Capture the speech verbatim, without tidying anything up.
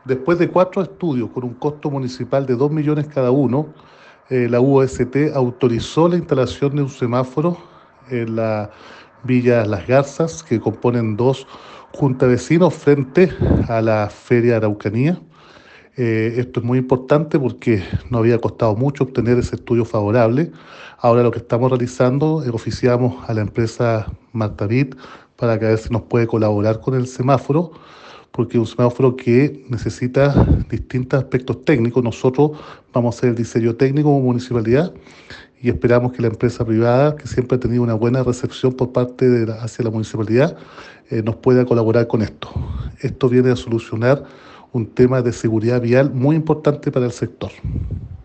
Después de cuatro estudios con un costo municipal de dos millones cada uno, eh, la U O S T autorizó la instalación de un semáforo en la Villa Las Garzas, que componen dos juntas vecinos frente a la Feria de Araucanía. Eh, esto es muy importante porque no había costado mucho obtener ese estudio favorable. Ahora lo que estamos realizando es oficiamos a la empresa Martavit para que a ver si nos puede colaborar con el semáforo, porque es un semáforo que necesita distintos aspectos técnicos. Nosotros vamos a hacer el diseño técnico como municipalidad y esperamos que la empresa privada, que siempre ha tenido una buena recepción por parte de la, hacia la municipalidad, eh, nos pueda colaborar con esto. Esto viene a solucionar un tema de seguridad vial muy importante para el sector.